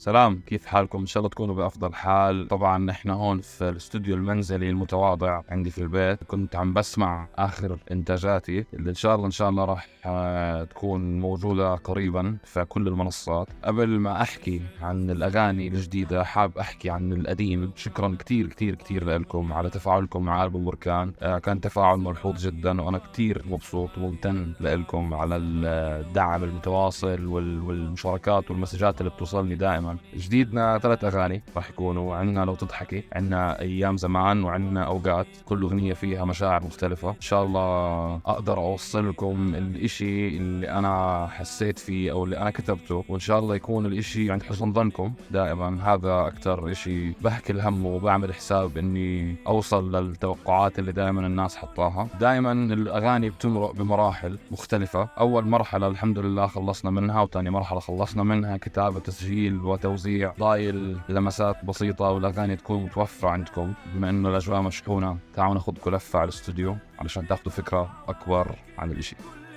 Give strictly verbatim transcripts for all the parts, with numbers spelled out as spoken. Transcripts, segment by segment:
سلام، كيف حالكم؟ إن شاء الله تكونوا بأفضل حال. طبعا نحن هون في الاستوديو المنزلي المتواضع عندي في البيت. كنت عم بسمع آخر إنتاجاتي اللي إن شاء الله إن شاء الله راح آه تكون موجودة قريبا في كل المنصات. قبل ما أحكي عن الأغاني الجديدة حاب أحكي عن القديم. شكرا كتير كتير كتير لكم على تفاعلكم مع ألبوم بركان. آه كان تفاعل ملحوظ جدا وأنا كتير مبسوط وممتن لكم على الدعم المتواصل والمشاركات والمسجات اللي بتوصلني دائما. جديدنا ثلاث أغاني راح يكونوا عندنا لو تضحكي، عندنا أيام زمان، وعندنا أوقات. كل أغنية فيها مشاعر مختلفة. إن شاء الله أقدر أوصل لكم الإشي اللي أنا حسيت فيه أو اللي أنا كتبته، وإن شاء الله يكون الإشي عند حسن ظنكم دائما. هذا أكتر إشي بحكي الهم وبعمل حساب إني أوصل للتوقعات اللي دائما الناس حطاها. دائما الأغاني بتمرق بمراحل مختلفة. أول مرحلة الحمد لله خلصنا منها، وتاني مرحلة خلصنا منها كتابة تسجيل وتوزيع. ضايل لمسات بسيطة والأغاني تكون متوفرة عندكم. بما إنه الأجواء مشحونة تعالوا ناخدكم لفة على الاستوديو علشان تاخدوا فكرة أكبر عن الإشي.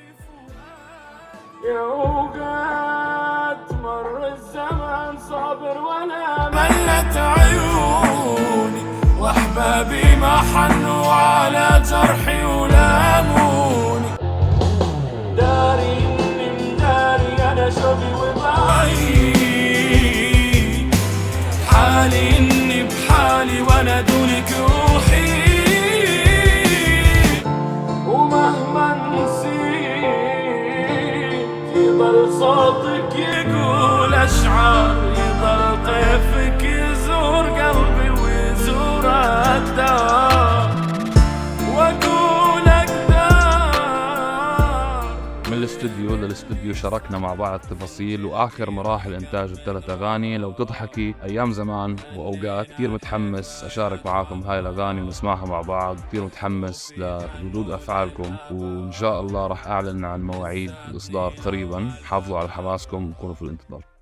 يا أوقات مر الزمان صابر وأنا ملت عيوني، وأحبابي ما حنوا على جرحي ولاموني. داري إني مداري أنا شوقي وباي، حالي إني بحالي وأنا دونك روحي. ومهما نسيت يضل صوتك يقول أشعار، يضل طيفك يزور قلبي ويزور الدار، وأقول أقدر. من الاستوديو للاستوديو شاركنا مع بعض تفاصيل واخر مراحل انتاج الثلاث اغاني لو تضحكي، ايام زمان، واوقات. كثير متحمس اشارك معاكم هاي الاغاني ونسمعها مع بعض. كثير متحمس لردود افعالكم، وان شاء الله راح اعلن عن مواعيد الاصدار قريبا. حافظوا على حماسكم وكونوا في الانتظار.